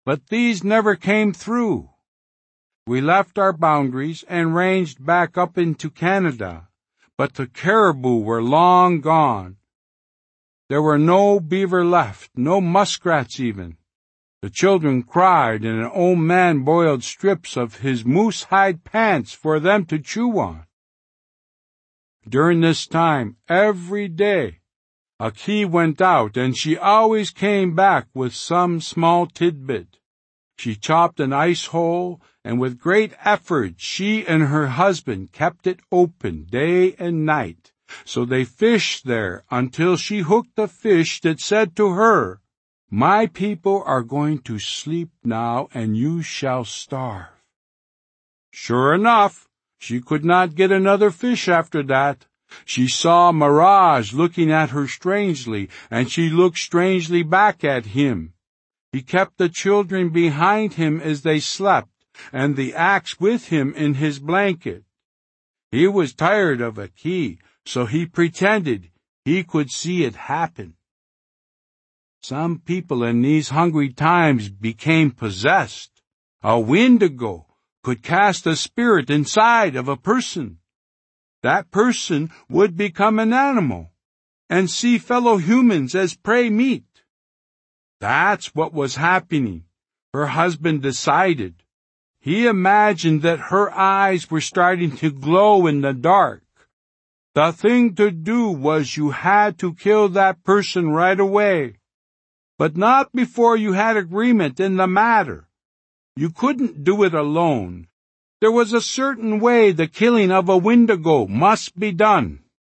but these never came through. We left our boundaries and ranged back up into Canada, but the caribou were long gone. There were no beaver left, no muskrats even. The children cried, and an old man boiled strips of his moose-hide pants for them to chew on. During this time, every day, Aki went out, and she always came back with some small tidbit. She chopped an ice hole, and with great effort she and her husband kept it open day and night. So they fished there until she hooked a fish that said to her, "My people are going to sleep now, and you shall starve." Sure enough, she could not get another fish after that. She saw Mirage looking at her strangely, and she looked strangely back at him. He kept the children behind him as they slept, and the axe with him in his blanket. He was tired of Aki, so he pretended he could see it happen. Some people in these hungry times became possessed. A Wendigo could cast a spirit inside of a person. That person would become an animal and see fellow humans as prey meat. That's what was happening. Her husband decided. He imagined that her eyes were starting to glow in the dark. The thing to do was you had to kill that person right away, but not before you had agreement in the matter. You couldn't do it alone. There was a certain way the killing of a Wendigo must be done.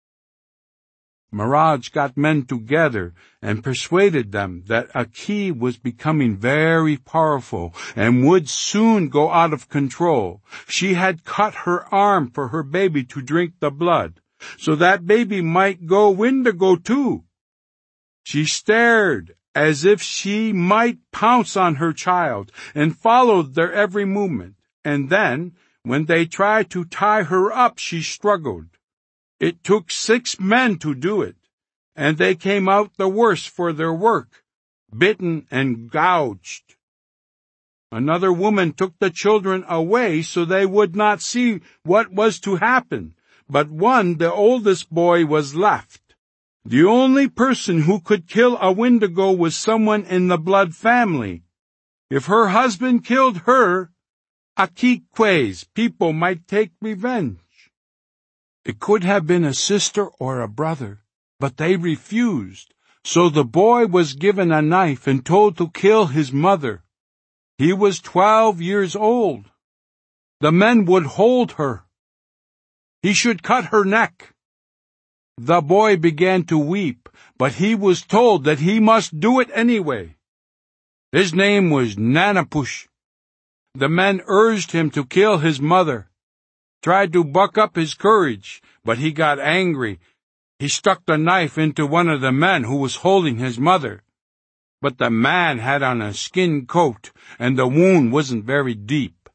Mirage got men together and persuaded them that Aki was becoming very powerful and would soon go out of control. She had cut her arm for her baby to drink the blood, so that baby might go Wendigo too. She stared as if she might pounce on her child and followed their every movement. And then, when they tried to tie her up, she struggled. It took 6 men to do it, and they came out the worse for their work, bitten and gouged. Another woman took the children away so they would not see what was to happen, but the oldest boy, was left. The only person who could kill a Wendigo was someone in the blood family. If her husband killed her, Akikwe's people might take revenge. It could have been a sister or a brother, but they refused, so the boy was given a knife and told to kill his mother. He was 12 years old. The men would hold her. He should cut her neck. The boy began to weep, but he was told that he must do it anyway. His name was Nanapush. The men urged him to kill his mother, tried to buck up his courage, but he got angry. He stuck the knife into one of the men who was holding his mother. But the man had on a skin coat, and the wound wasn't very deep.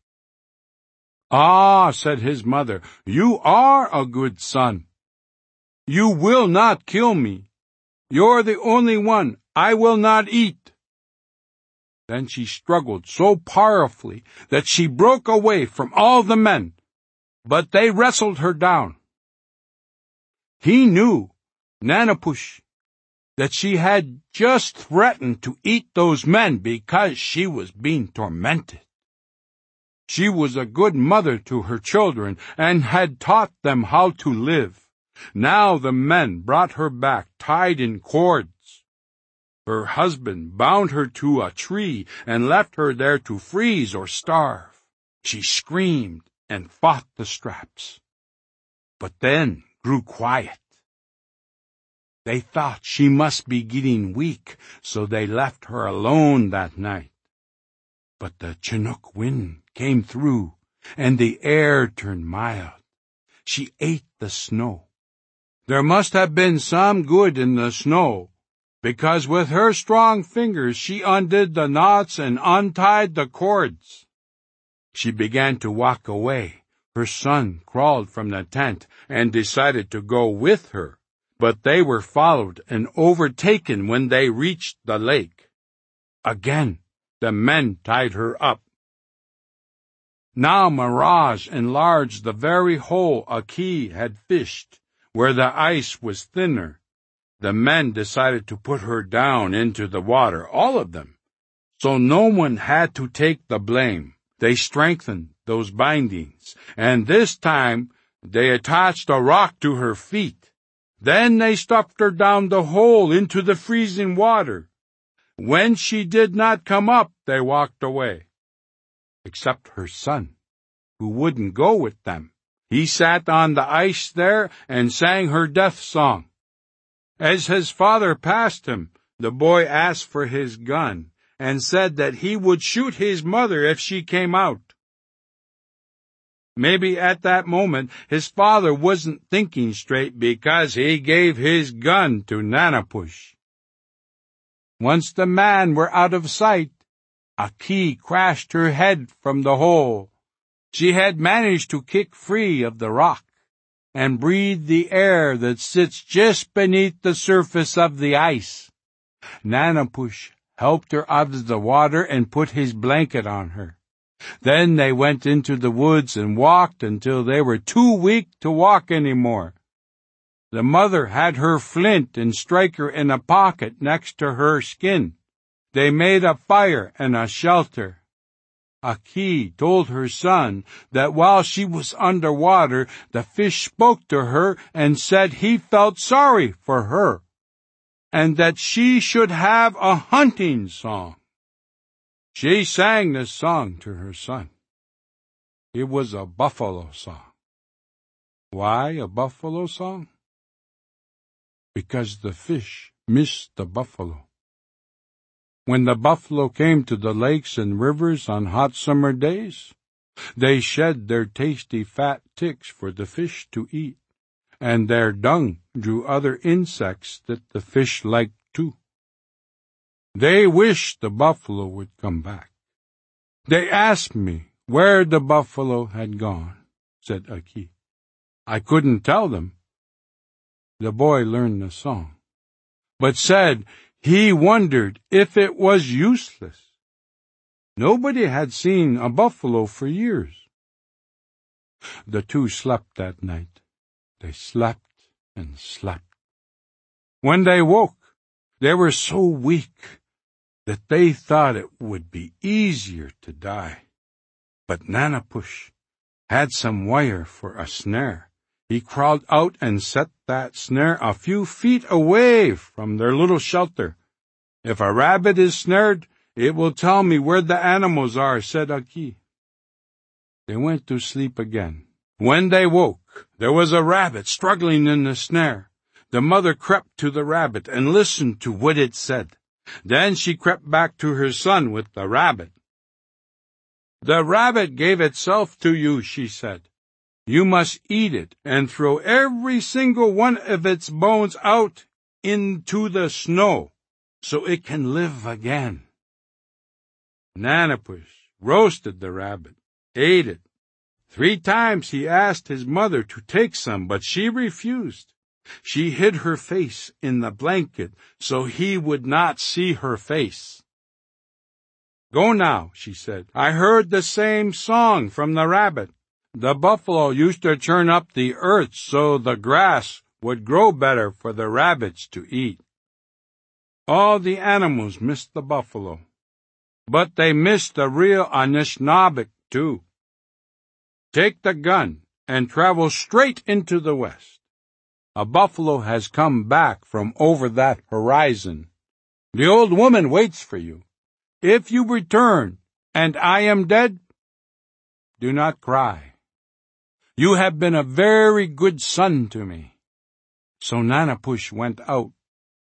"Ah," said his mother, "you are a good son. You will not kill me. You're the only one I will not eat." Then she struggled so powerfully that she broke away from all the men, but they wrestled her down. He knew, Nanapush, that she had just threatened to eat those men because she was being tormented. She was a good mother to her children and had taught them how to live. Now the men brought her back tied in cords. Her husband bound her to a tree and left her there to freeze or starve. She screamed and fought the straps, but then grew quiet. They thought she must be getting weak, so they left her alone that night. But the Chinook wind came through, and the air turned mild. She ate the snow. There must have been some good in the snow, because with her strong fingers she undid the knots and untied the cords. She began to walk away. Her son crawled from the tent and decided to go with her, but they were followed and overtaken when they reached the lake. Again, the men tied her up. Now Mirage enlarged the very hole Aki had fished, where the ice was thinner. The men decided to put her down into the water, all of them, so no one had to take the blame. They strengthened those bindings, and this time they attached a rock to her feet. Then they stuffed her down the hole into the freezing water. When she did not come up, they walked away, except her son, who wouldn't go with them. He sat on the ice there and sang her death song. As his father passed him, the boy asked for his gun and said that he would shoot his mother if she came out. Maybe at that moment his father wasn't thinking straight because he gave his gun to Nanapush. Once the men were out of sight, Aki crashed her head from the hole. She had managed to kick free of the rock and breathe the air that sits just beneath the surface of the ice. Nanapush helped her out of the water and put his blanket on her. Then they went into the woods and walked until they were too weak to walk any more. The mother had her flint and striker in a pocket next to her skin. They made a fire and a shelter. Aki told her son that while she was underwater, the fish spoke to her and said he felt sorry for her, and that she should have a hunting song. She sang this song to her son. It was a buffalo song. Why a buffalo song? Because the fish missed the buffalo. When the buffalo came to the lakes and rivers on hot summer days, they shed their tasty fat ticks for the fish to eat, and their dung drew other insects that the fish liked too. They wished the buffalo would come back. They asked me where the buffalo had gone, said Aki. I couldn't tell them. The boy learned the song, but said he wondered if it was useless. Nobody had seen a buffalo for years. The two slept that night. They slept and slept. When they woke, they were so weak that they thought it would be easier to die. But Nanapush had some wire for a snare. He crawled out and set that snare a few feet away from their little shelter. If a rabbit is snared, it will tell me where the animals are, said Aki. They went to sleep again. When they woke, there was a rabbit struggling in the snare. The mother crept to the rabbit and listened to what it said. Then she crept back to her son with the rabbit. The rabbit gave itself to you, she said. You must eat it and throw every single one of its bones out into the snow so it can live again. Nanapush roasted the rabbit, ate it. 3 times he asked his mother to take some, but she refused. She hid her face in the blanket so he would not see her face. Go now, she said. I heard the same song from the rabbit. The buffalo used to churn up the earth so the grass would grow better for the rabbits to eat. All the animals missed the buffalo, but they missed the real Anishinaabeg too. Take the gun and travel straight into the west. A buffalo has come back from over that horizon. The old woman waits for you. If you return and I am dead, do not cry. You have been a very good son to me. So Nanapush went out.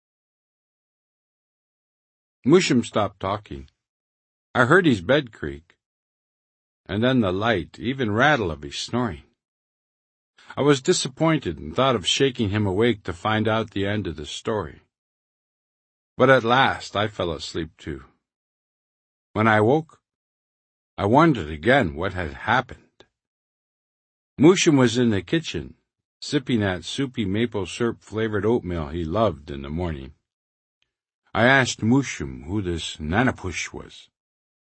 Mushum stopped talking. I heard his bed creak, and then the light, even rattle of his snoring. I was disappointed and thought of shaking him awake to find out the end of the story. But at last I fell asleep too. When I woke, I wondered again what had happened. Mushum was in the kitchen, sipping that soupy maple syrup-flavored oatmeal he loved in the morning. I asked Mushum who this Nanapush was.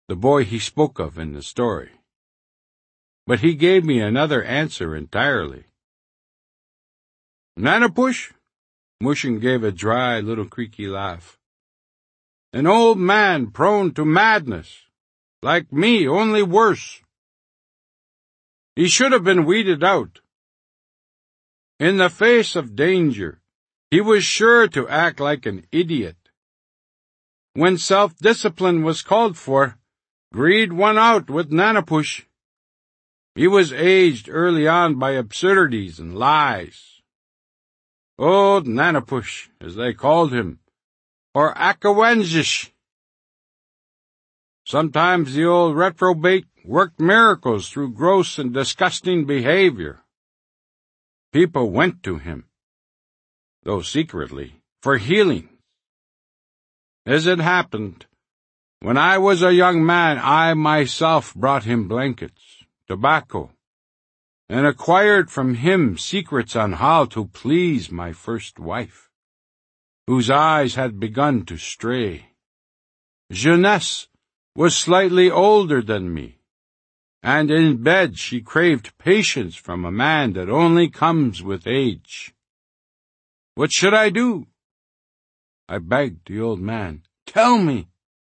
the boy he spoke of in the story. But he gave me another answer entirely. Nanapush? Mushin gave a dry, little creaky laugh. An old man prone to madness, like me, only worse. He should have been weeded out. In the face of danger, he was sure to act like an idiot. When self-discipline was called for, greed won out with Nanapush. He was aged early on by absurdities and lies. Old Nanapush, as they called him, or Akawenzish. Sometimes the old reprobate worked miracles through gross and disgusting behavior. People went to him, though secretly, for healing. As it happened, when I was a young man, I myself brought him blankets, tobacco, and acquired from him secrets on how to please my first wife, whose eyes had begun to stray. Jeunesse was slightly older than me, and in bed she craved patience from a man that only comes with age. What should I do? I begged the old man. Tell me.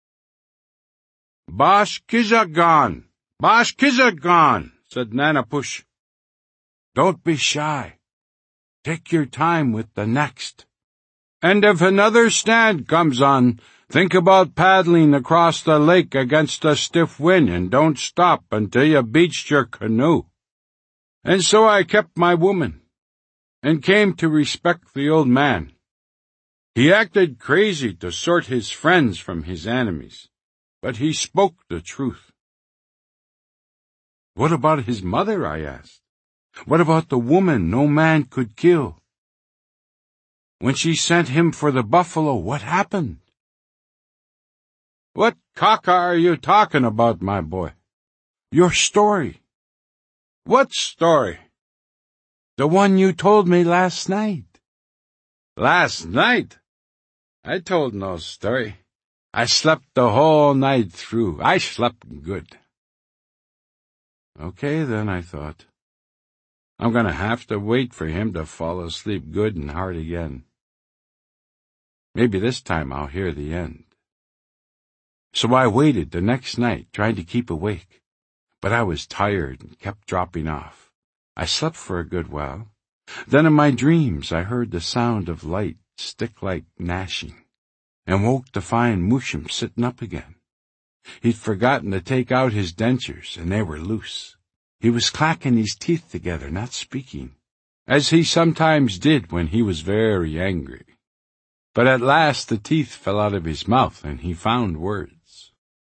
Bashkizagan, Bashkizagan, said Nanapush. Don't be shy. Take your time with the next. And if another stand comes on, think about paddling across the lake against a stiff wind and don't stop until you beached your canoe. And so I kept my woman, and came to respect the old man. He acted crazy to sort his friends from his enemies, but he spoke the truth. What about his mother? I asked. What about the woman no man could kill? When she sent him for the buffalo, what happened? What caca are you talking about, my boy? Your story. What story? The one you told me last night. Last night? I told no story. I slept the whole night through. I slept good. Okay, then, I thought. I'm going to have to wait for him to fall asleep good and hard again. Maybe this time I'll hear the end. So I waited the next night, trying to keep awake. But I was tired and kept dropping off. I slept for a good while. Then in my dreams I heard the sound of light, stick-like gnashing, and woke to find Mushin sitting up again. He'd forgotten to take out his dentures, and they were loose. He was clacking his teeth together, not speaking, as he sometimes did when he was very angry. But at last the teeth fell out of his mouth, and he found words.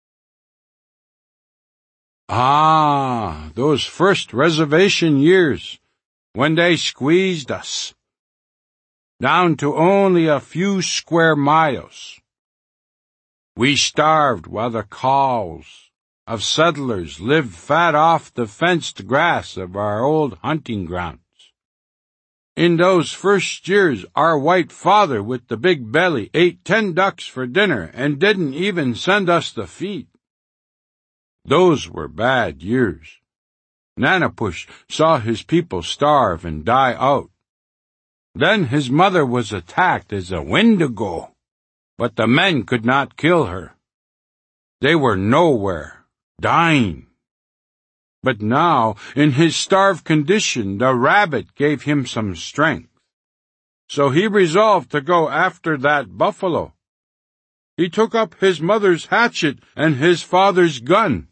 Ah, those first reservation years, when they squeezed us down to only a few square miles. We starved while the cows of settlers lived fat off the fenced grass of our old hunting grounds. In those first years, our white father with the big belly ate 10 ducks for dinner and didn't even send us the feet. Those were bad years. Nanapush saw his people starve and die out. Then his mother was attacked as a Wendigo, but the men could not kill her. They were nowhere, dying. But now, in his starved condition, the rabbit gave him some strength. So he resolved to go after that buffalo. He took up his mother's hatchet and his father's gun.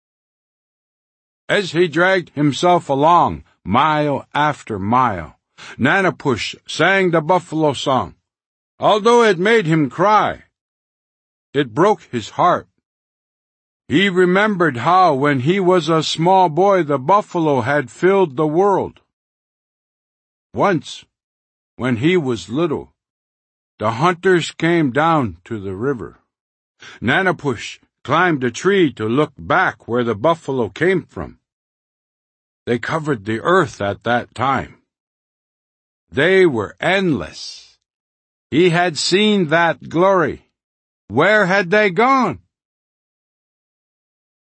As he dragged himself along, mile after mile, Nanapush sang the buffalo song. Although it made him cry, it broke his heart. He remembered how, when he was a small boy, the buffalo had filled the world. Once, when he was little, the hunters came down to the river. Nanapush climbed a tree to look back where the buffalo came from. They covered the earth at that time. They were endless. He had seen that glory. Where had they gone?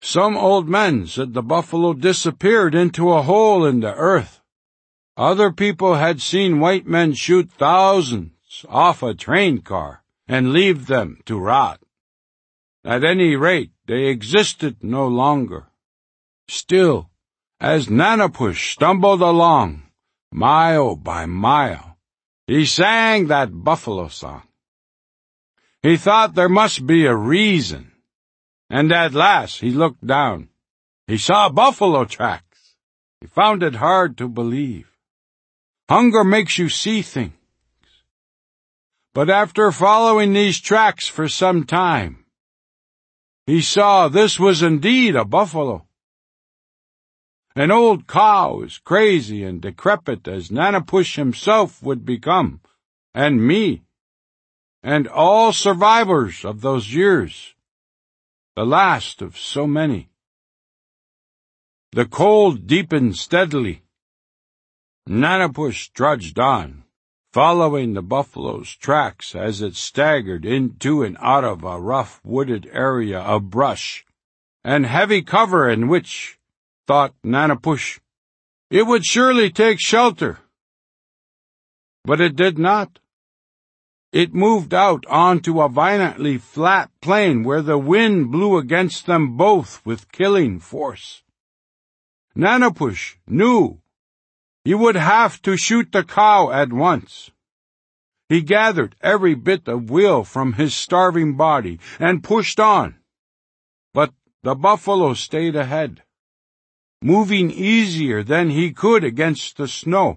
Some old men said the buffalo disappeared into a hole in the earth. Other people had seen white men shoot thousands off a train car and leave them to rot. At any rate, they existed no longer. Still, as Nanapush stumbled along, mile by mile, he sang that buffalo song. He thought there must be a reason, and at last he looked down. He saw buffalo tracks. He found it hard to believe. Hunger makes you see things. But after following these tracks for some time, he saw this was indeed a buffalo. An old cow as crazy and decrepit as Nanapush himself would become, and me, and all survivors of those years, the last of so many. The cold deepened steadily. Nanapush trudged on, following the buffalo's tracks as it staggered into and out of a rough wooded area of brush and heavy cover in which, thought Nanapush, it would surely take shelter. But it did not. It moved out onto a violently flat plain where the wind blew against them both with killing force. Nanapush knew he would have to shoot the cow at once. He gathered every bit of will from his starving body and pushed on. But the buffalo stayed ahead, moving easier than he could against the snow.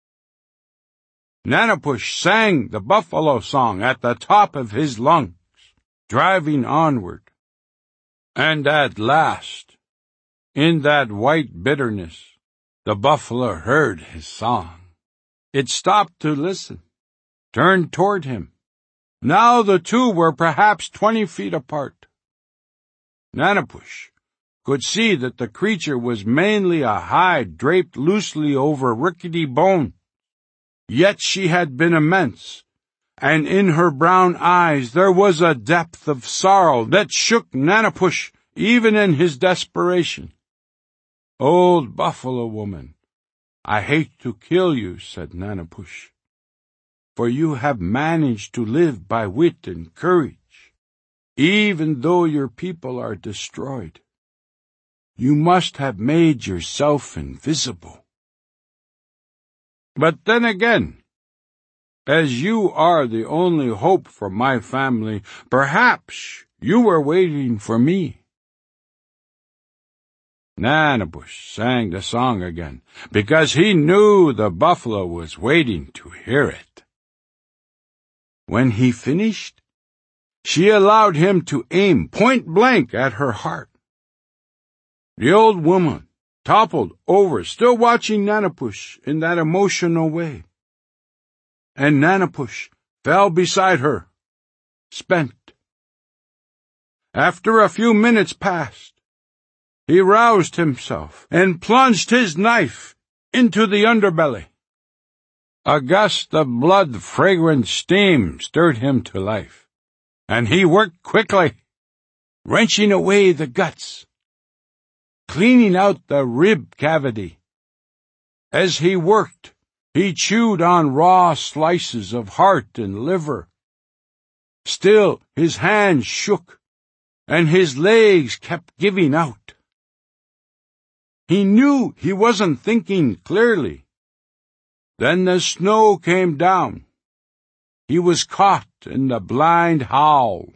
Nanapush sang the buffalo song at the top of his lungs, driving onward. And at last, in that white bitterness, the buffalo heard his song. It stopped to listen, turned toward him. Now the two were perhaps 20 feet apart. Nanapush could see that the creature was mainly a hide draped loosely over rickety bone. Yet she had been immense, and in her brown eyes there was a depth of sorrow that shook Nanapush even in his desperation. "Old buffalo woman, I hate to kill you," said Nanapush, "for you have managed to live by wit and courage, even though your people are destroyed. You must have made yourself invisible. But then again, as you are the only hope for my family, perhaps you were waiting for me." Nanapush sang the song again, because he knew the buffalo was waiting to hear it. When he finished, she allowed him to aim point blank at her heart. The old woman toppled over, still watching Nanapush in that emotional way. And Nanapush fell beside her, spent. After a few minutes passed, he roused himself and plunged his knife into the underbelly. A gust of blood-fragrant steam stirred him to life, and he worked quickly, wrenching away the guts, cleaning out the rib cavity. As he worked, he chewed on raw slices of heart and liver. Still, his hands shook, and his legs kept giving out. He knew he wasn't thinking clearly. Then the snow came down. He was caught in the blind howl.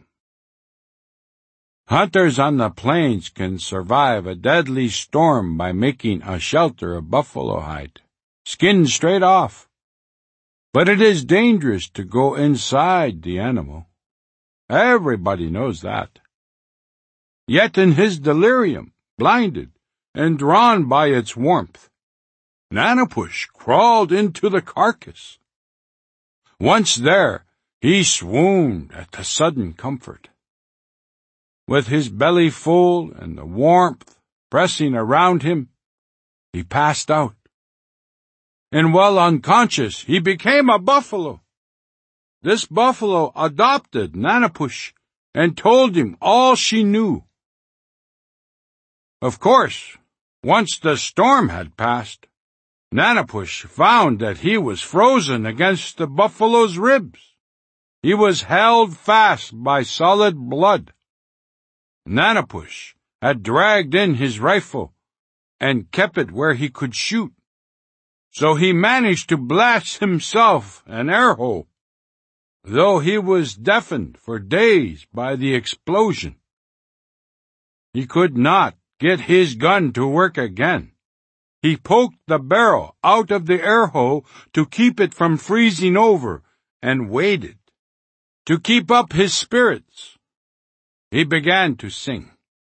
Hunters on the plains can survive a deadly storm by making a shelter of buffalo hide, skinned straight off. But it is dangerous to go inside the animal. Everybody knows that. Yet in his delirium, blinded and drawn by its warmth, Nanapush crawled into the carcass. Once there, he swooned at the sudden comfort. With his belly full and the warmth pressing around him, he passed out. And while unconscious, he became a buffalo. This buffalo adopted Nanapush and told him all she knew. Of course, once the storm had passed, Nanapush found that he was frozen against the buffalo's ribs. He was held fast by solid blood. Nanapush had dragged in his rifle and kept it where he could shoot, so he managed to blast himself an air hole, though he was deafened for days by the explosion. He could not get his gun to work again. He poked the barrel out of the air hole to keep it from freezing over and waited. To keep up his spirits, he began to sing.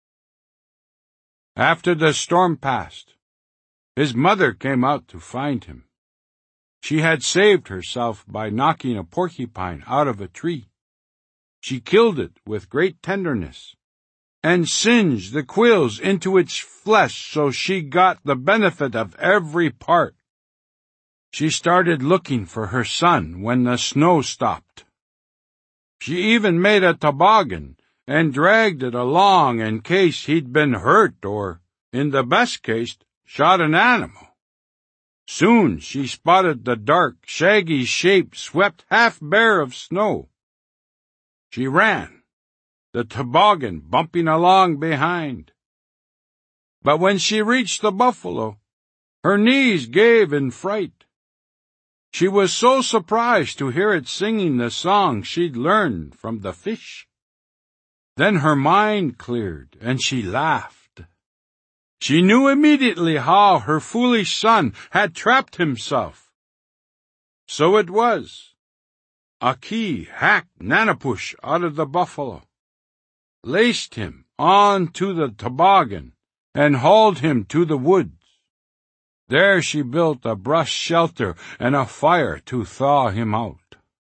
After the storm passed, his mother came out to find him. She had saved herself by knocking a porcupine out of a tree. She killed it with great tenderness and singed the quills into its flesh so she got the benefit of every part. She started looking for her son when the snow stopped. She even made a toboggan and dragged it along in case he'd been hurt or, in the best case, shot an animal. Soon she spotted the dark, shaggy shape swept half bare of snow. She ran, the toboggan bumping along behind. But when she reached the buffalo, her knees gave in fright. She was so surprised to hear it singing the song she'd learned from the fish. Then her mind cleared, and she laughed. She knew immediately how her foolish son had trapped himself. So it was. Aki hacked Nanapush out of the buffalo, laced him onto the toboggan, and hauled him to the woods. There she built a brush shelter and a fire to thaw him out.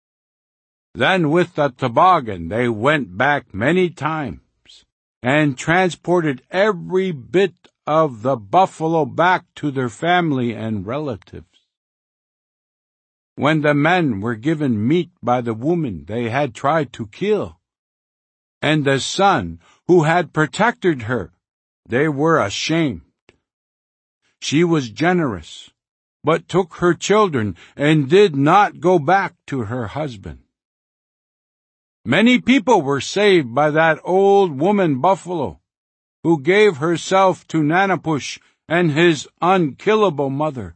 Then with the toboggan they went back many times and transported every bit of the buffalo back to their family and relatives. When the men were given meat by the woman they had tried to kill, and the son who had protected her, they were ashamed. She was generous, but took her children and did not go back to her husband. Many people were saved by that old woman buffalo, who gave herself to Nanapush and his unkillable mother.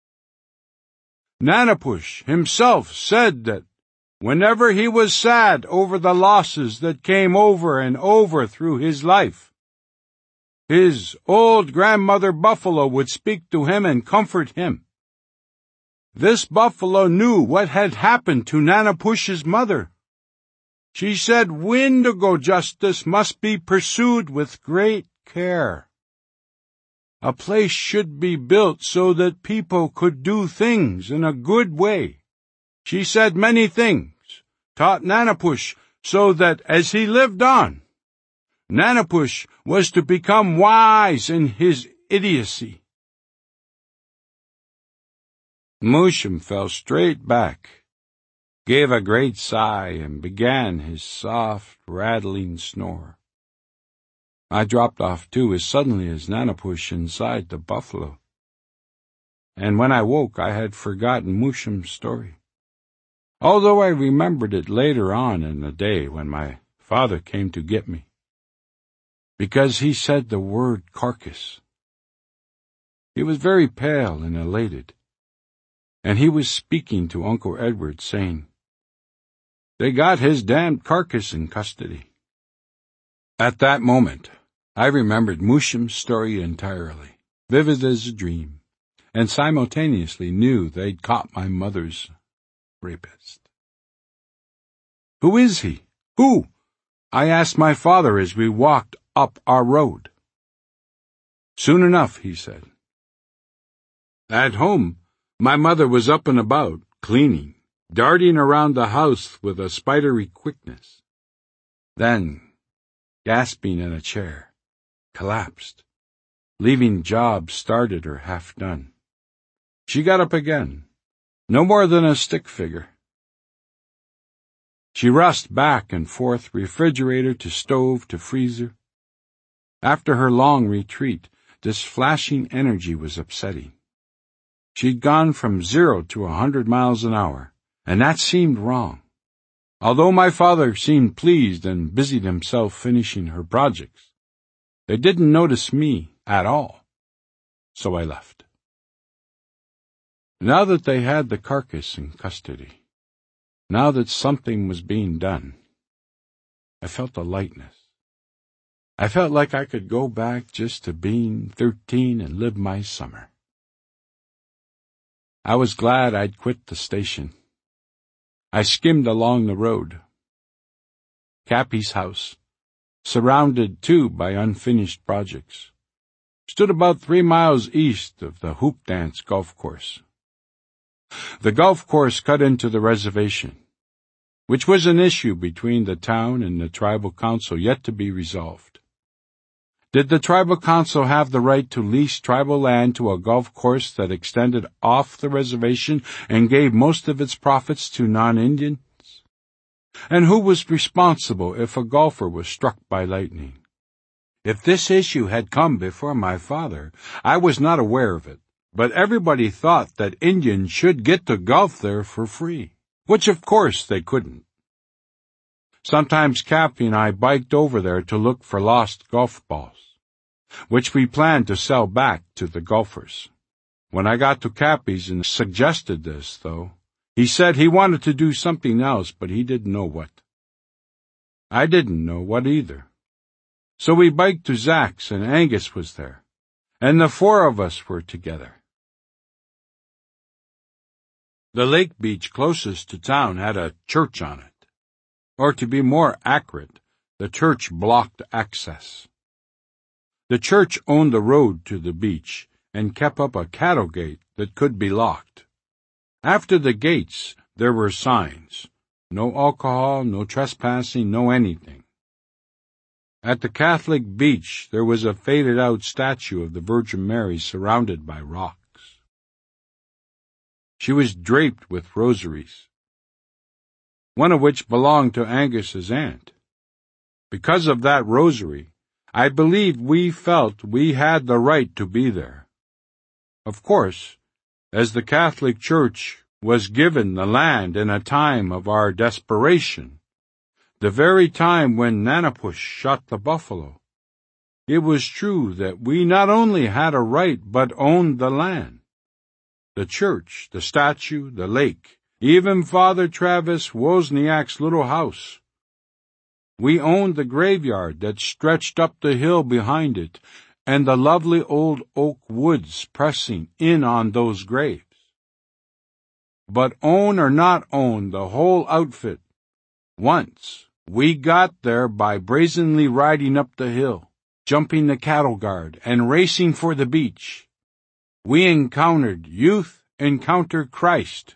Nanapush himself said that whenever he was sad over the losses that came over and over through his life, his old grandmother buffalo would speak to him and comfort him. This buffalo knew what had happened to Nanapush's mother. She said Wendigo justice must be pursued with great care. A place should be built so that people could do things in a good way. She said many things, taught Nanapush so that as he lived on, Nanapush was to become wise in his idiocy. Mooshum fell straight back, gave a great sigh, and began his soft, rattling snore. I dropped off too as suddenly as Nanapush inside the buffalo, and when I woke I had forgotten Mooshum's story, although I remembered it later on in the day when my father came to get me, because he said the word carcass. He was very pale and elated, and he was speaking to Uncle Edward, saying, "They got his damned carcass in custody." At that moment, I remembered Mooshum's story entirely, vivid as a dream, and simultaneously knew they'd caught my mother's rapist. "Who is he? Who?" I asked my father as we walked up our road. "Soon enough," he said. At home, my mother was up and about, cleaning, darting around the house with a spidery quickness. Then, gasping in a chair, collapsed, leaving jobs started or half done. She got up again, no more than a stick figure. She rushed back and forth, refrigerator to stove to freezer. After her long retreat, this flashing energy was upsetting. She'd gone from 0 to 100 miles an hour, and that seemed wrong. Although my father seemed pleased and busied himself finishing her projects, they didn't notice me at all, so I left. Now that they had the carcass in custody, now that something was being done, I felt a lightness. I felt like I could go back just to being 13 and live my summer. I was glad I'd quit the station. I skimmed along the road. Cappy's house, surrounded too by unfinished projects, stood about 3 miles east of the Hoop Dance golf course. The golf course cut into the reservation, which was an issue between the town and the tribal council yet to be resolved. Did the tribal council have the right to lease tribal land to a golf course that extended off the reservation and gave most of its profits to non-Indians? And who was responsible if a golfer was struck by lightning? If this issue had come before my father, I was not aware of it, but everybody thought that Indians should get to golf there for free, which of course they couldn't. Sometimes Cappy and I biked over there to look for lost golf balls, which we planned to sell back to the golfers. When I got to Cappy's and suggested this, though, he said he wanted to do something else, but he didn't know what. I didn't know what either. So we biked to Zach's, and Angus was there, and the 4 of us were together. The lake beach closest to town had a church on it. Or to be more accurate, the church blocked access. The church owned the road to the beach and kept up a cattle gate that could be locked. After the gates, there were signs. No alcohol, no trespassing, no anything. At the Catholic beach, there was a faded-out statue of the Virgin Mary surrounded by rocks. She was draped with rosaries, one of which belonged to Angus's aunt. Because of that rosary, I believe we felt we had the right to be there. Of course, as the Catholic Church was given the land in a time of our desperation, the very time when Nanapush shot the buffalo, it was true that we not only had a right but owned the land, the church, the statue, the lake, even Father Travis Wozniak's little house. We owned the graveyard that stretched up the hill behind it, and the lovely old oak woods pressing in on those graves. But own or not own the whole outfit, once we got there by brazenly riding up the hill, jumping the cattle guard, and racing for the beach, we encountered Youth Encounter Christ.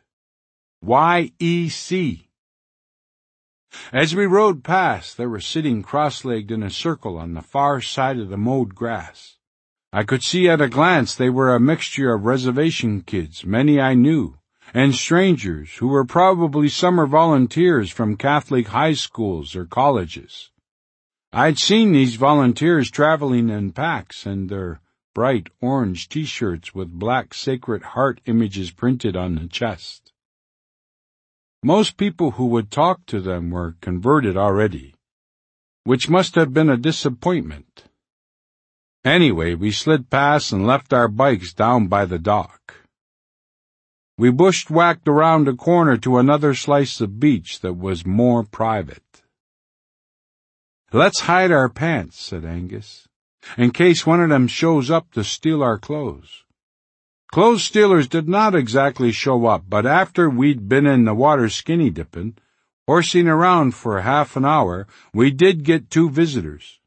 YEC. As we rode past, they were sitting cross-legged in a circle on the far side of the mowed grass. I could see at a glance they were a mixture of reservation kids, many I knew, and strangers who were probably summer volunteers from Catholic high schools or colleges. I'd seen these volunteers traveling in packs, and their bright orange T-shirts with black Sacred Heart images printed on the chest. Most people who would talk to them were converted already, which must have been a disappointment. Anyway, we slid past and left our bikes down by the dock. We bushwhacked around a corner to another slice of beach that was more private. "Let's hide our pants," said Angus, "in case one of them shows up to steal our clothes." Clothes stealers did not exactly show up, but after we'd been in the water skinny dipping, horsing around for half an hour, we did get 2 visitors.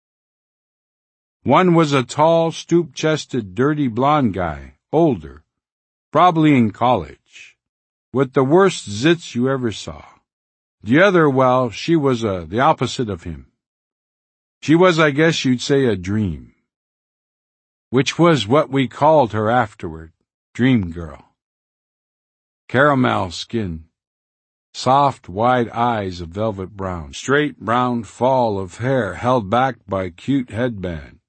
One was a tall, stoop-chested, dirty blonde guy, older, probably in college, with the worst zits you ever saw. The other, well, she was the opposite of him. She was, I guess you'd say, a dream, which was what we called her afterward, Dream Girl. Caramel skin, soft, wide eyes of velvet brown, straight brown fall of hair held back by cute headband,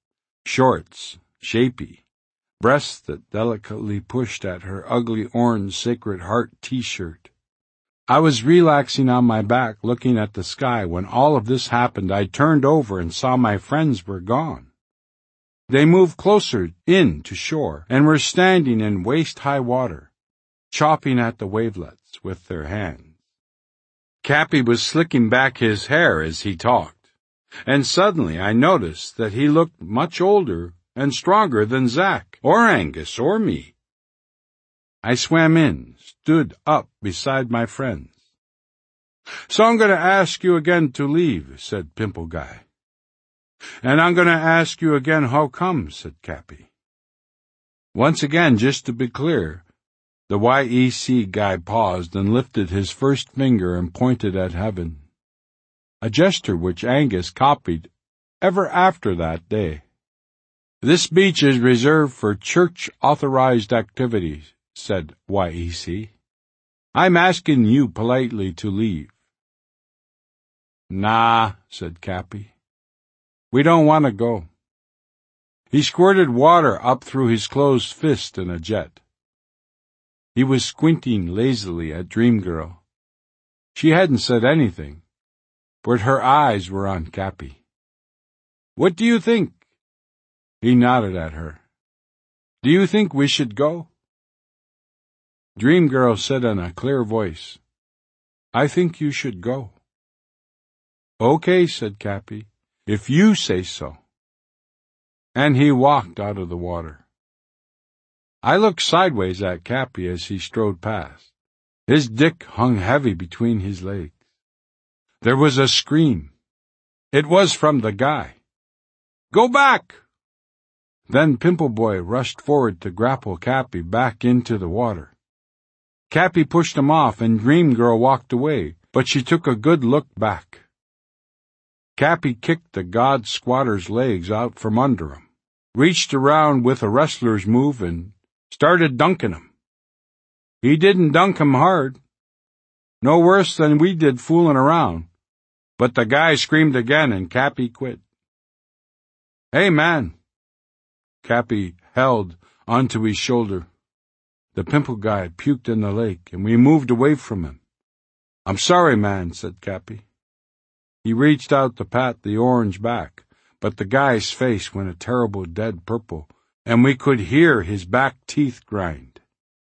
shorts, shapy, breasts that delicately pushed at her ugly orange Sacred Heart t-shirt. I was relaxing on my back looking at the sky when all of this happened. I turned over and saw my friends were gone. They moved closer in to shore and were standing in waist-high water, chopping at the wavelets with their hands. Cappy was slicking back his hair as he talked, and suddenly I noticed that he looked much older and stronger than Zack, or Angus, or me. I swam in, stood up beside my friends. "So I'm going to ask you again to leave," said Pimple Guy. "And I'm going to ask you again how come," said Cappy. Once again, just to be clear, the YEC guy paused and lifted his first finger and pointed at heaven, a gesture which Angus copied ever after that day. "This beach is reserved for church-authorized activities," said YEC. "I'm asking you politely to leave." "Nah," said Cappy. "We don't want to go." He squirted water up through his closed fist in a jet. He was squinting lazily at Dream Girl. She hadn't said anything, but her eyes were on Cappy. "What do you think?" He nodded at her. "Do you think we should go?" Dream Girl said in a clear voice, "I think you should go." "Okay," said Cappy, "if you say so." And he walked out of the water. I looked sideways at Cappy as he strode past. His dick hung heavy between his legs. There was a scream. It was from the guy. "Go back!" Then Pimple Boy rushed forward to grapple Cappy back into the water. Cappy pushed him off and Dream Girl walked away, but she took a good look back. Cappy kicked the god squatter's legs out from under him, reached around with a wrestler's move, and started dunking him. He didn't dunk him hard, no worse than we did fooling around, but the guy screamed again and Cappy quit. "Hey, man!" Cappy held onto his shoulder. The Pimple Guy puked in the lake, and we moved away from him. "I'm sorry, man," said Cappy. He reached out to pat the orange back, but the guy's face went a terrible dead purple, and we could hear his back teeth grind.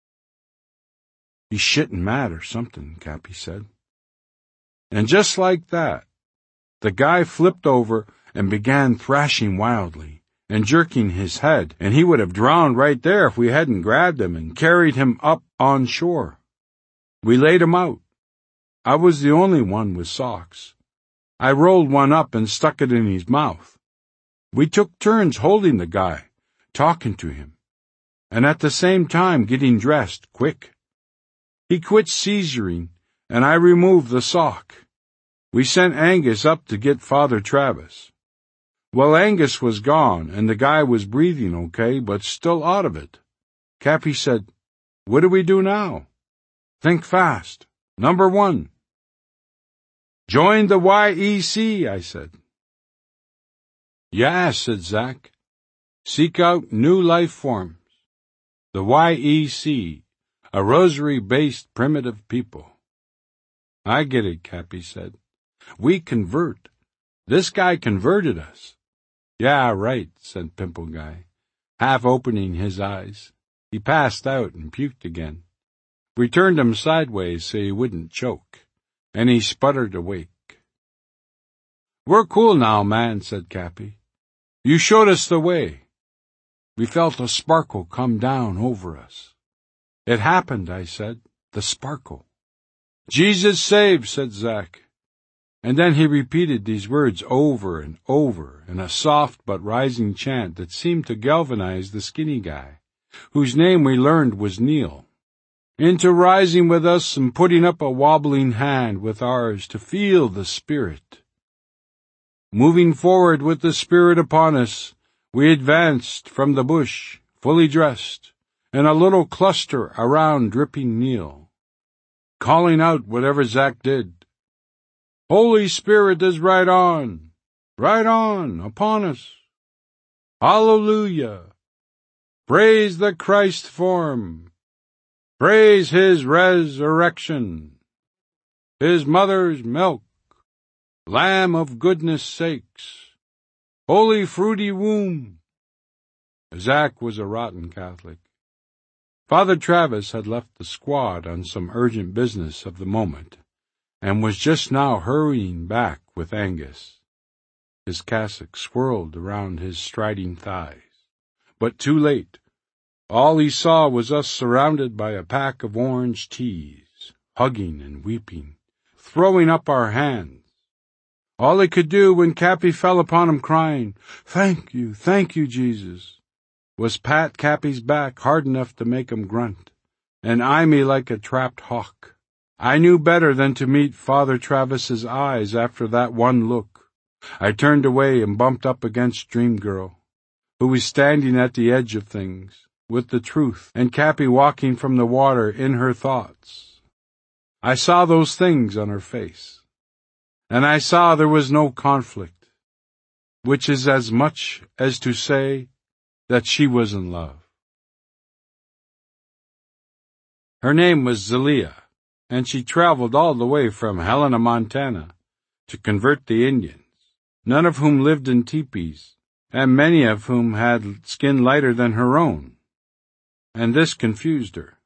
"He's shitting mad or something," Cappy said. And just like that, the guy flipped over and began thrashing wildly and jerking his head, and he would have drowned right there if we hadn't grabbed him and carried him up on shore. We laid him out. I was the only one with socks. I rolled one up and stuck it in his mouth. We took turns holding the guy, talking to him, and at the same time getting dressed quick. He quit seizuring, and I removed the sock. We sent Angus up to get Father Travis. Well, Angus was gone, and the guy was breathing okay, but still out of it. Cappy said, "What do we do now?" "Think fast. Number 1. Join the YEC, I said. "Yeah," said Zack. "Seek out new life forms. The YEC, a rosary-based primitive people." "I get it," Cappy said. "We convert. This guy converted us." "Yeah, right," said Pimple Guy, half opening his eyes. He passed out and puked again. We turned him sideways so he wouldn't choke, and he sputtered awake. "We're cool now, man," said Cappy. "You showed us the way." We felt a sparkle come down over us. "It happened," I said. "The sparkle." "Jesus saves," said Zack. And then he repeated these words over and over in a soft but rising chant that seemed to galvanize the skinny guy, whose name we learned was Neil, into rising with us and putting up a wobbling hand with ours to feel the Spirit. Moving forward with the Spirit upon us, we advanced from the bush, fully dressed, in a little cluster around dripping Neil, calling out whatever Zack did. "Holy Spirit is right on upon us." Hallelujah! Praise the Christ form! Praise his resurrection! His mother's milk! Lamb of goodness sakes! Holy fruity womb! Zach was a rotten Catholic. Father Travis had left the squad on some urgent business of the moment, and was just now hurrying back with Angus. His cassock swirled around his striding thighs, but too late. All he saw was us surrounded by a pack of orange teas, hugging and weeping, throwing up our hands. All he could do when Cappy fell upon him crying, thank you, Jesus," was pat Cappy's back hard enough to make him grunt, and eye me like a trapped hawk. I knew better than to meet Father Travis's eyes after that one look. I turned away and bumped up against Dream Girl, who was standing at the edge of things, with the truth and Cappy walking from the water in her thoughts. I saw those things on her face, and I saw there was no conflict, which is as much as to say that she was in love. Her name was Zelia, and she traveled all the way from Helena, Montana, to convert the Indians, none of whom lived in teepees, and many of whom had skin lighter than her own, and this confused her.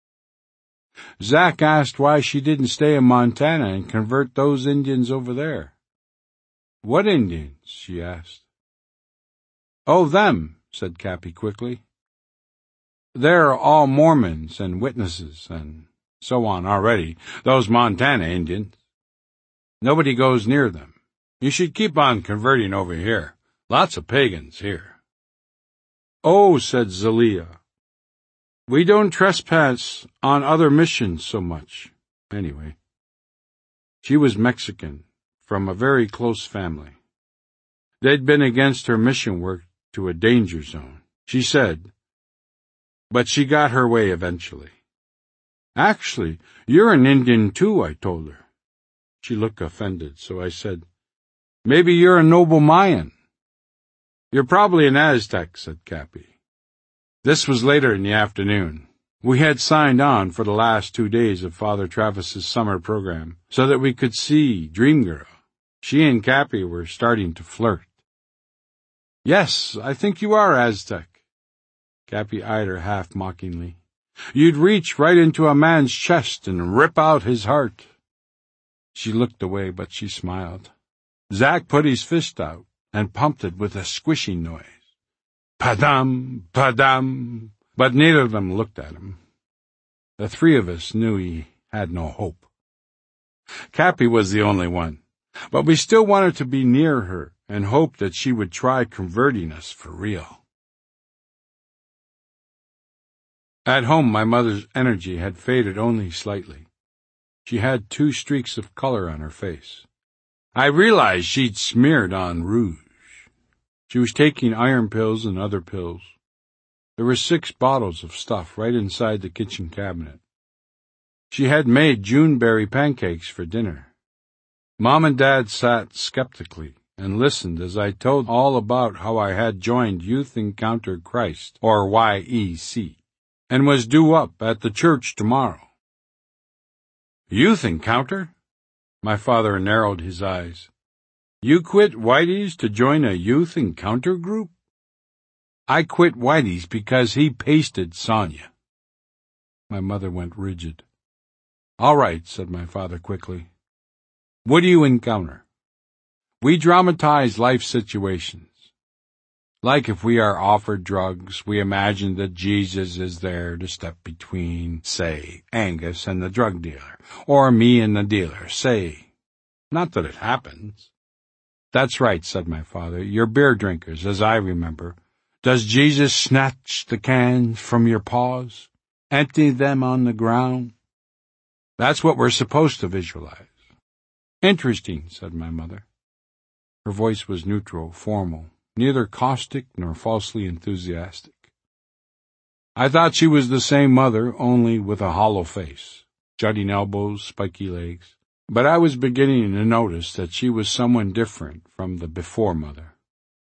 Zach asked why she didn't stay in Montana and convert those Indians over there. "What Indians?" she asked. "Oh, them," said Cappy quickly. "They're all Mormons and witnesses and so on already, those Montana Indians. Nobody goes near them. You should keep on converting over here. Lots of pagans here." "Oh," said Zelia, "we don't trespass on other missions so much, anyway." She was Mexican, from a very close family. They'd been against her mission work to a danger zone, she said, but she got her way eventually. "Actually, you're an Indian too," I told her. She looked offended, so I said, "Maybe you're a noble Mayan." "You're probably an Aztec," said Cappy. This was later in the afternoon. We had signed on for the last 2 days of Father Travis's summer program so that we could see Dream Girl. She and Cappy were starting to flirt. "Yes, I think you are Aztec." Cappy eyed her half mockingly. "You'd reach right into a man's chest and rip out his heart." She looked away, but she smiled. Zach put his fist out and pumped it with a squishing noise. Padam, padam, but neither of them looked at him. The three of us knew he had no hope. Cappy was the only one, but we still wanted to be near her and hoped that she would try converting us for real. At home, my mother's energy had faded only slightly. She had 2 streaks of color on her face. I realized she'd smeared on rouge. She was taking iron pills and other pills. There were 6 bottles of stuff right inside the kitchen cabinet. She had made Juneberry pancakes for dinner. Mom and Dad sat skeptically and listened as I told all about how I had joined Youth Encounter Christ, or YEC, and was due up at the church tomorrow. "Youth Encounter?" My father narrowed his eyes. "You quit Whitey's to join a Youth Encounter group?" "I quit Whitey's because he pasted Sonia." My mother went rigid. "All right," said my father quickly. "What do you encounter?" "We dramatize life situations. Like if we are offered drugs, we imagine that Jesus is there to step between, say, Angus and the drug dealer, or me and the dealer, say. Not that it happens." "That's right," said my father. "You're beer drinkers, as I remember. Does Jesus snatch the cans from your paws, empty them on the ground? That's what we're supposed to visualize." "Interesting," said my mother. Her voice was neutral, formal, neither caustic nor falsely enthusiastic. I thought she was the same mother, only with a hollow face, jutting elbows, spiky legs, but I was beginning to notice that she was someone different from the before mother.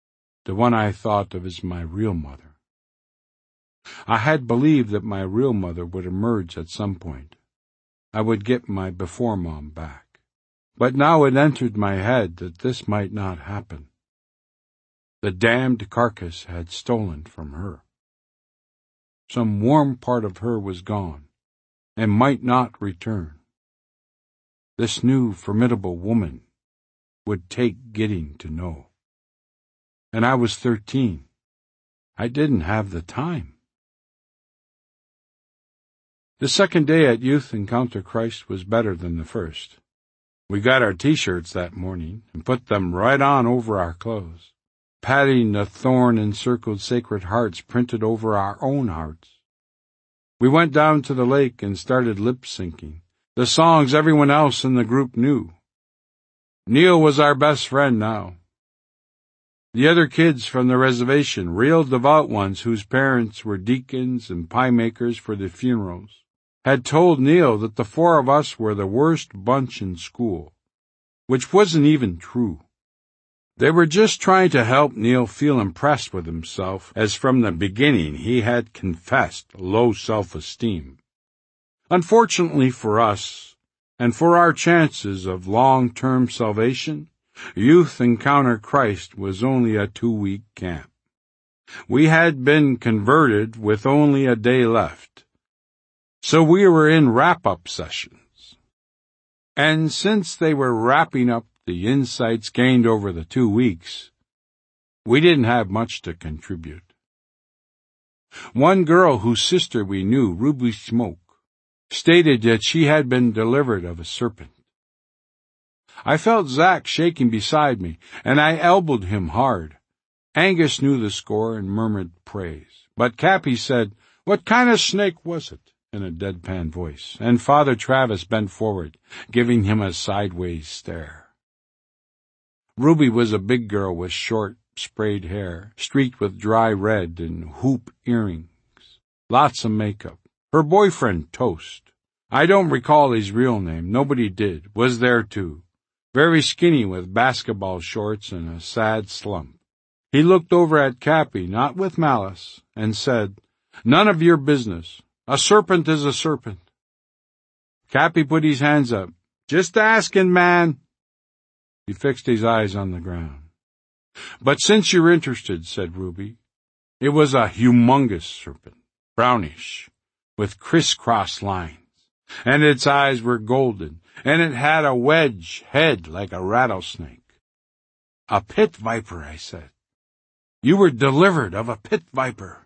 The one I thought of as my real mother. I had believed that my real mother would emerge at some point. I would get my before mom back. But now it entered my head that this might not happen. The damned carcass had stolen from her. Some warm part of her was gone, and might not return. This new formidable woman would take getting to know. And I was 13. I didn't have the time. The second day at Youth Encounter Christ was better than the first. We got our T-shirts that morning and put them right on over our clothes, patting the thorn-encircled sacred hearts printed over our own hearts. We went down to the lake and started lip-syncing the songs everyone else in the group knew. Neil was our best friend now. The other kids from the reservation, real devout ones whose parents were deacons and pie makers for the funerals, had told Neil that the four of us were the worst bunch in school, which wasn't even true. They were just trying to help Neil feel impressed with himself, as from the beginning he had confessed low self-esteem. Unfortunately for us, and for our chances of long-term salvation, Youth Encounter Christ was only a 2-week camp. We had been converted with only a day left, so we were in wrap-up sessions. And since they were wrapping up the insights gained over the 2 weeks, we didn't have much to contribute. One girl whose sister we knew, Ruby Smoke, stated that she had been delivered of a serpent. I felt Zach shaking beside me, and I elbowed him hard. Angus knew the score and murmured praise, but Cappy said, "What kind of snake was it?" in a deadpan voice, and Father Travis bent forward, giving him a sideways stare. Ruby was a big girl with short, sprayed hair, streaked with dry red and hoop earrings. Lots of makeup. Her boyfriend, Toast, I don't recall his real name, nobody did, was there too. Very skinny with basketball shorts and a sad slump. He looked over at Cappy, not with malice, and said, "None of your business. A serpent is a serpent." Cappy put his hands up. "Just asking, man." He fixed his eyes on the ground. "But since you're interested," said Ruby, "it was a humongous serpent, brownish, with crisscross lines, and its eyes were golden, and it had a wedge head like a rattlesnake." "A pit viper," I said. "You were delivered of a pit viper."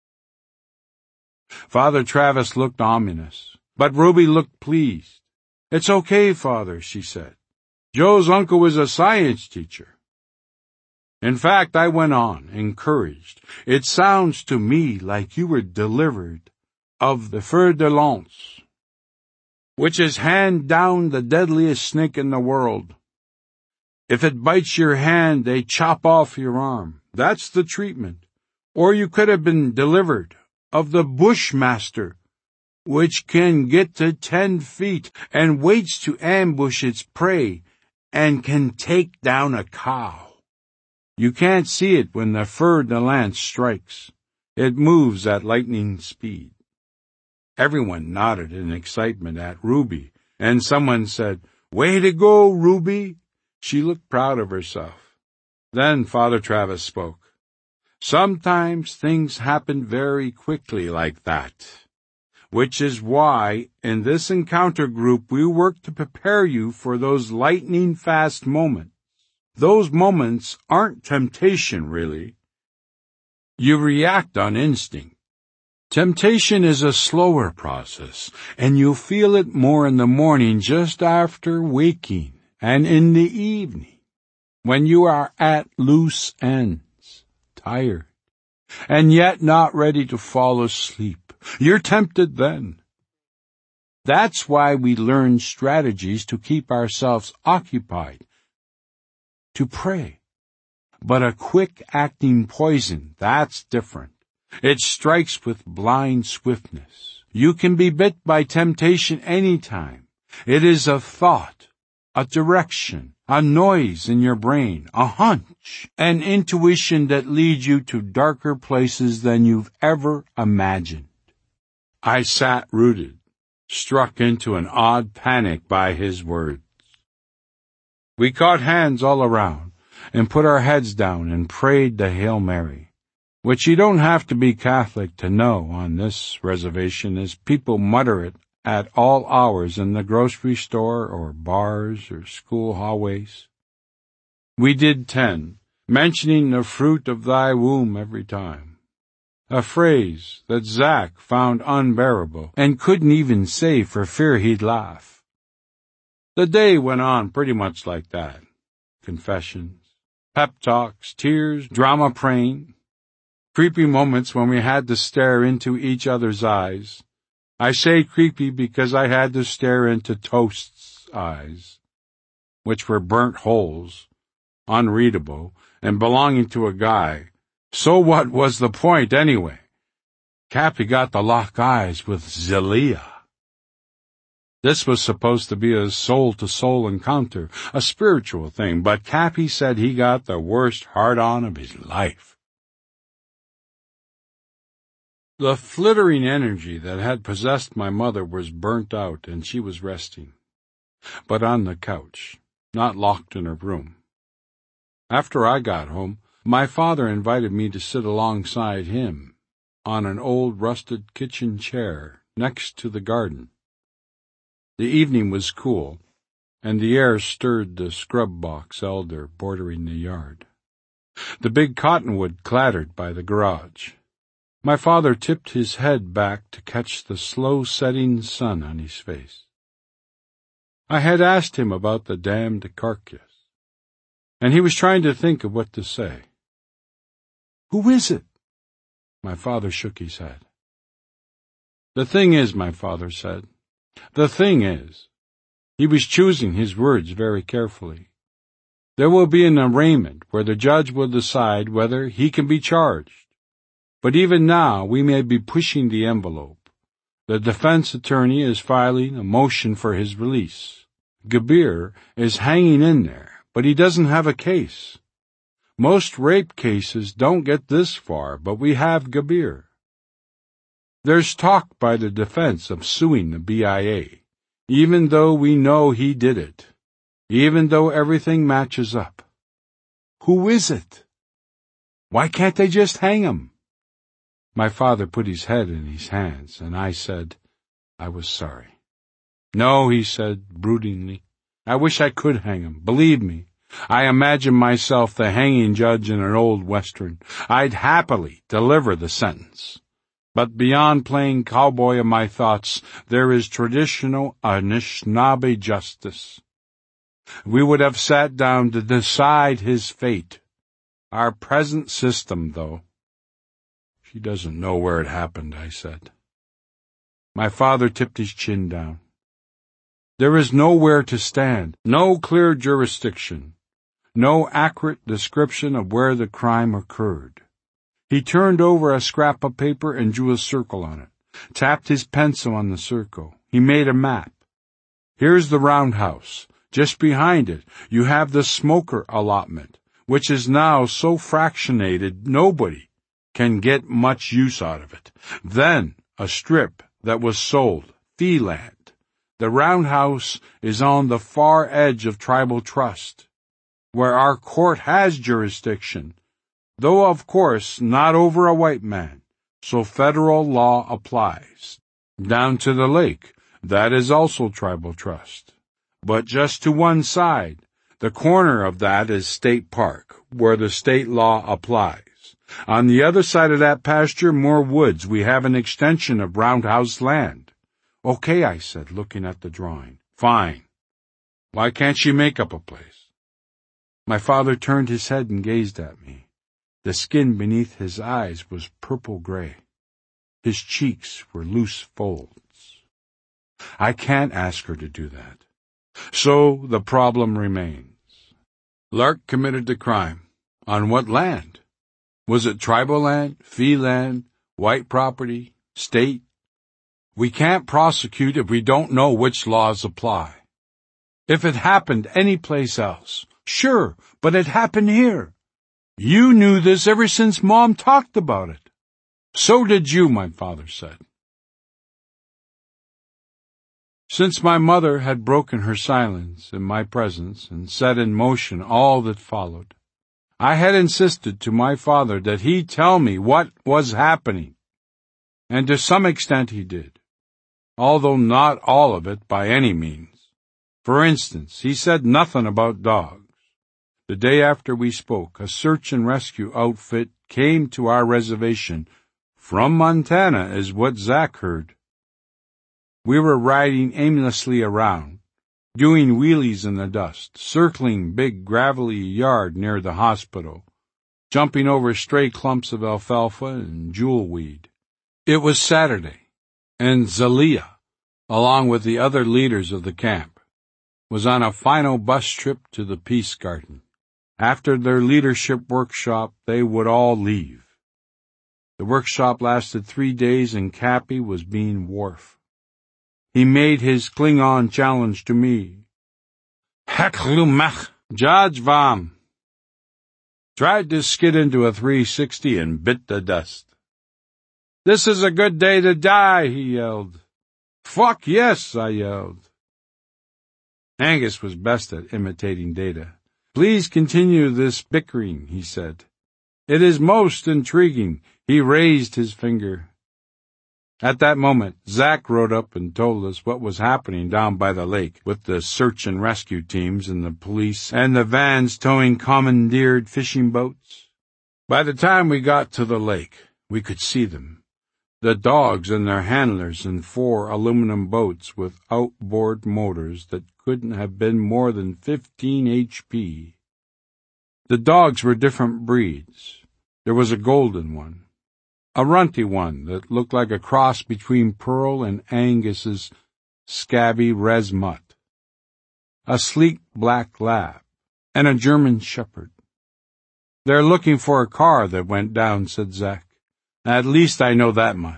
Father Travis looked ominous, but Ruby looked pleased. "It's okay, Father," she said. "Joe's uncle was a science teacher." In fact, I went on, encouraged. "It sounds to me like you were delivered of the fer de lance, which is hand down the deadliest snake in the world. If it bites your hand, they chop off your arm. That's the treatment. Or you could have been delivered of the bushmaster, which can get to 10 feet and waits to ambush its prey and can take down a cow. You can't see it when the fer de lance strikes. It moves at lightning speed." Everyone nodded in excitement at Ruby, and someone said, "Way to go, Ruby." She looked proud of herself. Then Father Travis spoke. "Sometimes things happen very quickly like that, which is why in this encounter group we work to prepare you for those lightning-fast moments. Those moments aren't temptation, really. You react on instinct. Temptation is a slower process, and you'll feel it more in the morning just after waking, and in the evening, when you are at loose ends, tired, and yet not ready to fall asleep. You're tempted then. That's why we learn strategies to keep ourselves occupied, to pray. But a quick-acting poison, that's different. It strikes with blind swiftness. You can be bit by temptation any time. It is a thought, a direction, a noise in your brain, a hunch, an intuition that leads you to darker places than you've ever imagined. I sat rooted, struck into an odd panic by his words. We caught hands all around and put our heads down and prayed the Hail Mary, which you don't have to be Catholic to know on this reservation, as people mutter it at all hours in the grocery store or bars or school hallways. We did 10, mentioning the fruit of thy womb every time, a phrase that Zach found unbearable and couldn't even say for fear he'd laugh. The day went on pretty much like that. Confessions, pep talks, tears, drama praying, creepy moments when we had to stare into each other's eyes. I say creepy because I had to stare into Toast's eyes, which were burnt holes, unreadable, and belonging to a guy. So what was the point anyway? Cappy got to lock eyes with Zelia. This was supposed to be a soul-to-soul encounter, a spiritual thing, but Cappy said he got the worst hard-on of his life. The flittering energy that had possessed my mother was burnt out, and she was resting, but on the couch, not locked in her room. After I got home, my father invited me to sit alongside him on an old rusted kitchen chair next to the garden. The evening was cool, and the air stirred the scrub box elder bordering the yard. The big cottonwood clattered by the garage. My father tipped his head back to catch the slow-setting sun on his face. I had asked him about the damned carcass, and he was trying to think of what to say. "Who is it?" My father shook his head. "The thing is," my father said, "the thing is," he was choosing his words very carefully, "there will be an arraignment where the judge will decide whether he can be charged. But even now we may be pushing the envelope. The defense attorney is filing a motion for his release. Gabir is hanging in there, but he doesn't have a case. Most rape cases don't get this far, but we have Gabir. There's talk by the defense of suing the BIA, even though we know he did it, even though everything matches up. Who is it? Why can't they just hang him?" My father put his head in his hands, and I said I was sorry. "No," he said broodingly, "I wish I could hang him. Believe me, I imagine myself the hanging judge in an old Western. I'd happily deliver the sentence. But beyond playing cowboy in my thoughts, there is traditional Anishinaabe justice. We would have sat down to decide his fate. Our present system, though—" "She doesn't know where it happened," I said. My father tipped his chin down. "There is nowhere to stand, no clear jurisdiction, no accurate description of where the crime occurred." He turned over a scrap of paper and drew a circle on it, tapped his pencil on the circle. He made a map. "Here's the roundhouse. Just behind it, you have the smoker allotment, which is now so fractionated nobody can get much use out of it. Then a strip that was sold, fee land. The roundhouse is on the far edge of tribal trust, where our court has jurisdiction, though of course not over a white man, so federal law applies. Down to the lake, that is also tribal trust. But just to one side, the corner of that is state park, where the state law applies. On the other side of that pasture, more woods. We have an extension of roundhouse land." "Okay," I said, looking at the drawing. "Fine. Why can't she make up a place?" My father turned his head and gazed at me. The skin beneath his eyes was purple-gray. His cheeks were loose folds. "I can't ask her to do that. So the problem remains. Lark committed the crime. On what land? Was it tribal land, fee land, white property, state? We can't prosecute if we don't know which laws apply. If it happened any place else, sure, but it happened here. You knew this ever since Mom talked about it. So did you, my father said. Since my mother had broken her silence in my presence and set in motion all that followed, I had insisted to my father that he tell me what was happening, and to some extent he did, although not all of it by any means. For instance, he said nothing about dogs. The day after we spoke, a search and rescue outfit came to our reservation from Montana, is what Zach heard. We were riding aimlessly around, doing wheelies in the dust, circling big gravelly yard near the hospital, jumping over stray clumps of alfalfa and jewelweed. It was Saturday, and Zelia, along with the other leaders of the camp, was on a final bus trip to the Peace Garden. After their leadership workshop, they would all leave. The workshop lasted 3 days, and Cappy was being Worf. He made his Klingon challenge to me. Haklumach Jajvam. Tried to skid into a 360 and bit the dust. This is a good day to die, he yelled. Fuck yes, I yelled. Angus was best at imitating Data. Please continue this bickering, he said. It is most intriguing. He raised his finger. At that moment, Zach rode up and told us what was happening down by the lake, with the search and rescue teams and the police and the vans towing commandeered fishing boats. By the time we got to the lake, we could see them. The dogs and their handlers in 4 aluminum boats with outboard motors that couldn't have been more than 15 HP. The dogs were different breeds. There was a golden one, a runty one that looked like a cross between Pearl and Angus's scabby res mutt, a sleek black lab, and a German shepherd. They're looking for a car that went down, said Zach. At least I know that much.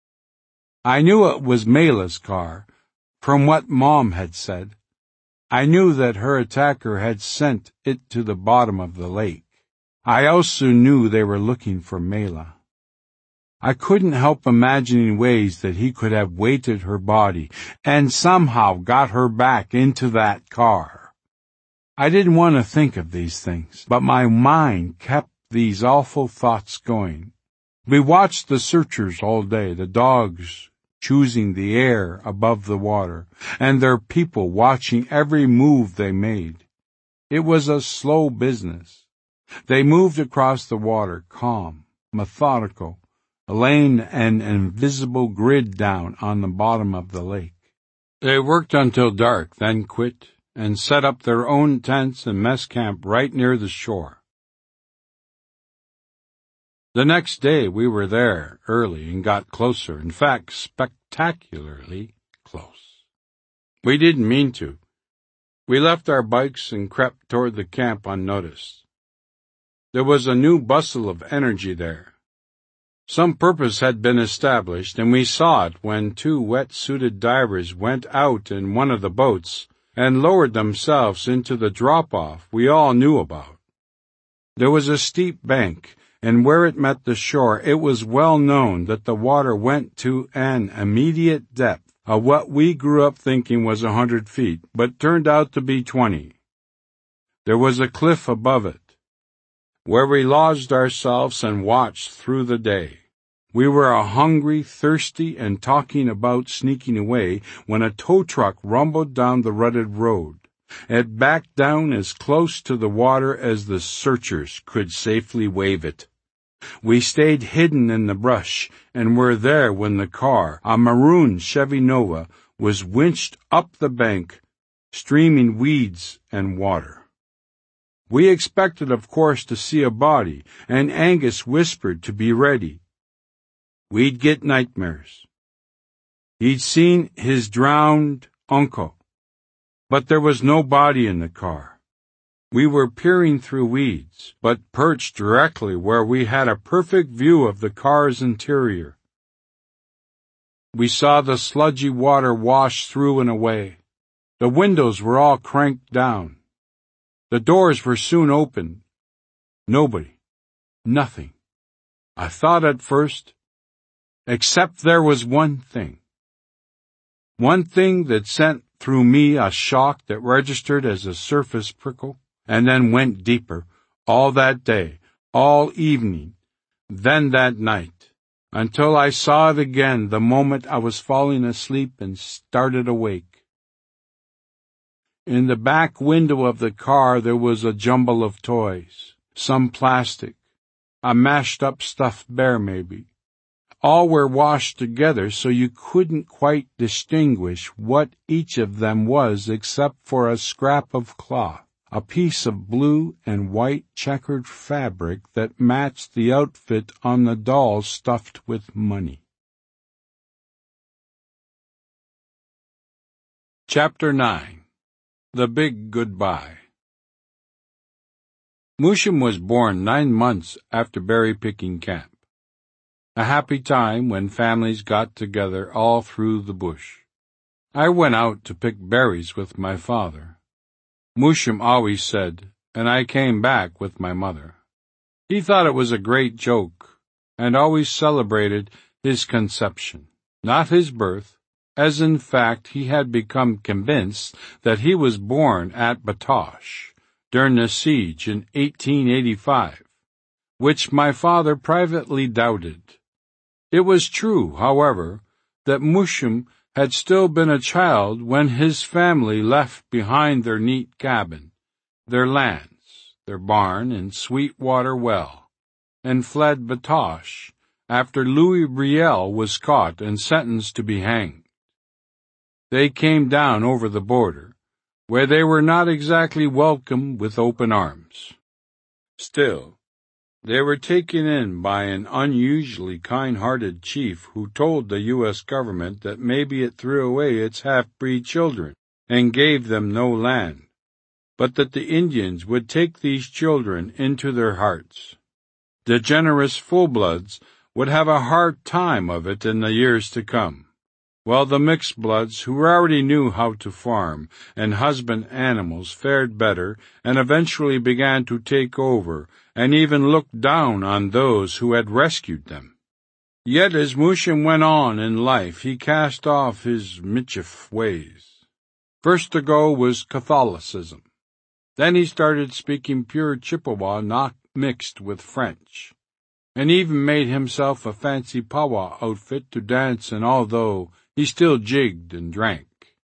I knew it was Mayla's car, from what Mom had said. I knew that her attacker had sent it to the bottom of the lake. I also knew they were looking for Mayla. I couldn't help imagining ways that he could have weighted her body and somehow got her back into that car. I didn't want to think of these things, but my mind kept these awful thoughts going. We watched the searchers all day, the dogs choosing the air above the water, and their people watching every move they made. It was a slow business. They moved across the water, calm, methodical, laying an invisible grid down on the bottom of the lake. They worked until dark, then quit, and set up their own tents and mess camp right near the shore. The next day we were there early and got closer, in fact, spectacularly close. We didn't mean to. We left our bikes and crept toward the camp unnoticed. There was a new bustle of energy there. Some purpose had been established, and we saw it when 2 wet-suited divers went out in one of the boats and lowered themselves into the drop-off we all knew about. There was a steep bank, and where it met the shore, it was well known that the water went to an immediate depth of what we grew up thinking was 100 feet, but turned out to be 20. There was a cliff above it, where we lodged ourselves and watched through the day. We were hungry, thirsty, and talking about sneaking away when a tow truck rumbled down the rutted road. It backed down as close to the water as the searchers could safely wave it. We stayed hidden in the brush and were there when the car, a maroon Chevy Nova, was winched up the bank, streaming weeds and water. We expected, of course, to see a body, and Angus whispered to be ready. We'd get nightmares. He'd seen his drowned uncle, but there was no body in the car. We were peering through weeds, but perched directly where we had a perfect view of the car's interior. We saw the sludgy water wash through and away. The windows were all cranked down. The doors were soon opened. Nobody. Nothing. I thought at first, except there was one thing. One thing that sent through me a shock that registered as a surface prickle, and then went deeper, all that day, all evening, then that night, until I saw it again the moment I was falling asleep and started awake. In the back window of the car there was a jumble of toys, some plastic, a mashed-up stuffed bear maybe. All were washed together so you couldn't quite distinguish what each of them was except for a scrap of cloth, a piece of blue and white checkered fabric that matched the outfit on the doll stuffed with money. Chapter 9. The Big Goodbye. Musham was born 9 months after berry-picking camp, a happy time when families got together all through the bush. I went out to pick berries with my father. Musham always said, and I came back with my mother. He thought it was a great joke, and always celebrated his conception, not his birth, as in fact he had become convinced that he was born at Batoche during the siege in 1885, which my father privately doubted. It was true, however, that Musham had still been a child when his family left behind their neat cabin, their lands, their barn and Sweetwater well, and fled Batoche after Louis Riel was caught and sentenced to be hanged. They came down over the border, where they were not exactly welcomed with open arms. Still, they were taken in by an unusually kind-hearted chief who told the U.S. government that maybe it threw away its half-breed children and gave them no land, but that the Indians would take these children into their hearts. The generous full-bloods would have a hard time of it in the years to come, while the mixed bloods, who already knew how to farm and husband animals, fared better and eventually began to take over and even look down on those who had rescued them. Yet as Musham went on in life, he cast off his Michif ways. First to go was Catholicism. Then he started speaking pure Chippewa not mixed with French, and even made himself a fancy powwow outfit to dance in, although he still jigged and drank.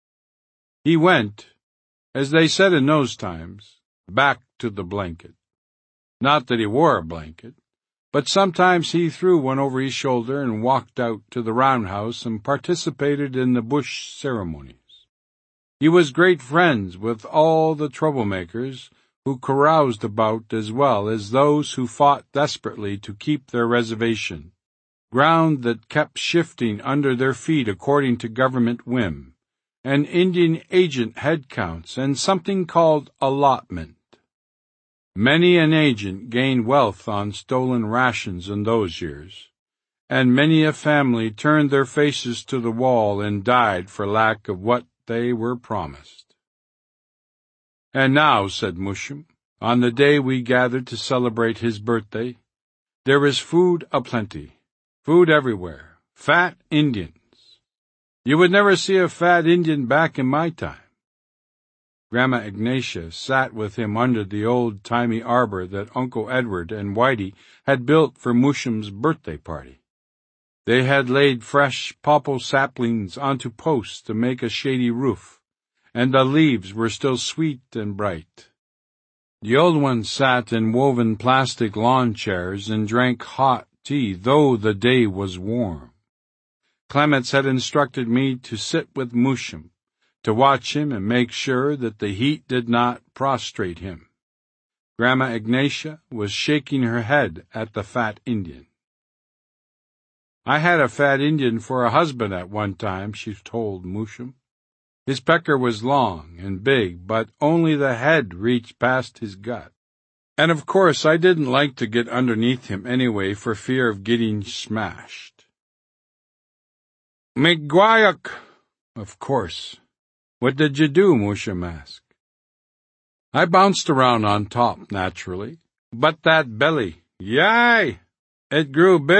He went, as they said in those times, back to the blanket. Not that he wore a blanket, but sometimes he threw one over his shoulder and walked out to the roundhouse and participated in the bush ceremonies. He was great friends with all the troublemakers who caroused about as well as those who fought desperately to keep their reservation, ground that kept shifting under their feet according to government whim, and Indian agent head counts, and something called allotment. Many an agent gained wealth on stolen rations in those years, and many a family turned their faces to the wall and died for lack of what they were promised. And now, said Musham, on the day we gathered to celebrate his birthday, there is food aplenty. Food everywhere. Fat Indians. You would never see a fat Indian back in my time. Grandma Ignatia sat with him under the old-timey arbor that Uncle Edward and Whitey had built for Musham's birthday party. They had laid fresh popple saplings onto posts to make a shady roof, and the leaves were still sweet and bright. The old ones sat in woven plastic lawn chairs and drank hot tea, though the day was warm. Clements had instructed me to sit with Musham, to watch him and make sure that the heat did not prostrate him. Grandma Ignatia was shaking her head at the fat Indian. I had a fat Indian for a husband at one time, she told Musham. His pecker was long and big, but only the head reached past his gut. And of course I didn't like to get underneath him anyway for fear of getting smashed. McGuire, of course. What did you do? Musham asked. I bounced around on top, naturally. But that belly, yay! It grew big.